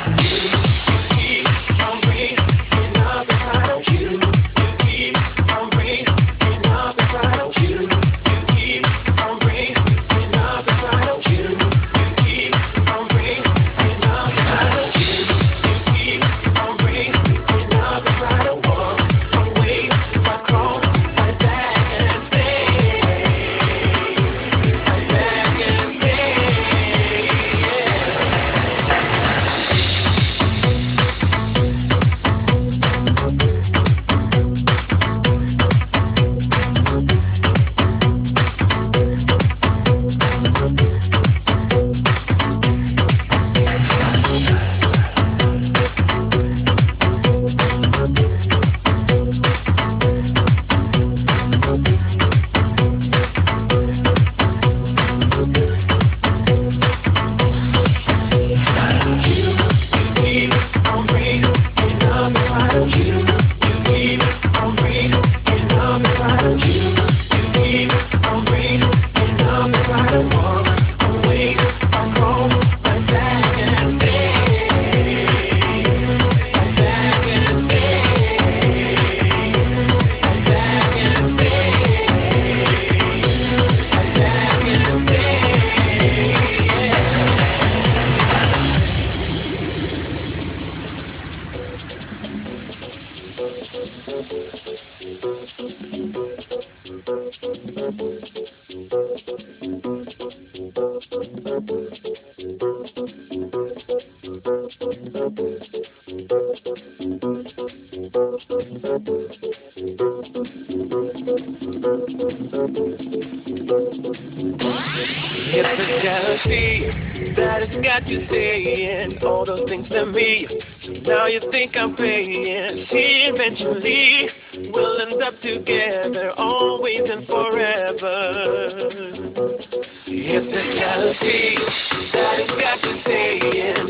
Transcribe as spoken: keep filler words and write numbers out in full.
It's the jealousy that has got you saying all those things to me. So now you think I'm playing. See, eventually we'll end up together, always and forever. It's the jealousy that has got you saying